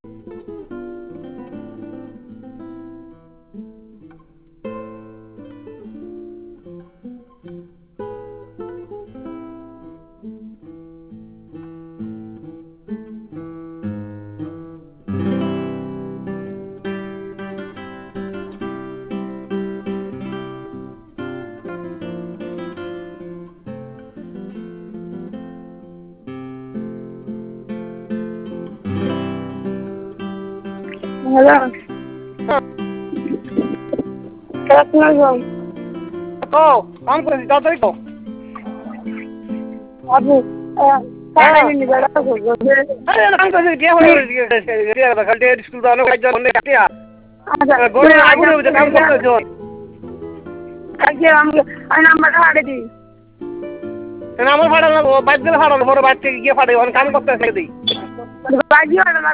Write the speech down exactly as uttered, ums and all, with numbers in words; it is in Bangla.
হ্যালো কেমন কো কাম করেছি তাড়াতাড়ি কো আপনি টাকা নিয়ে বেড়া করবো আরে কাম করেছি কে হয়ে গেছে কে খালি স্কুল দাও কাজ জন্য কাটে আচ্ছা গড়ে আগুনে হচ্ছে কাম করতেছ কালকে আমি আমি নাম্বারটা পাঠিয়ে দিই আমার ভাড়া না বাইক দিলে ভাড়া পরে বাইক থেকে গিয়ে ফাটে কাম করতেছে দিই বাজিও না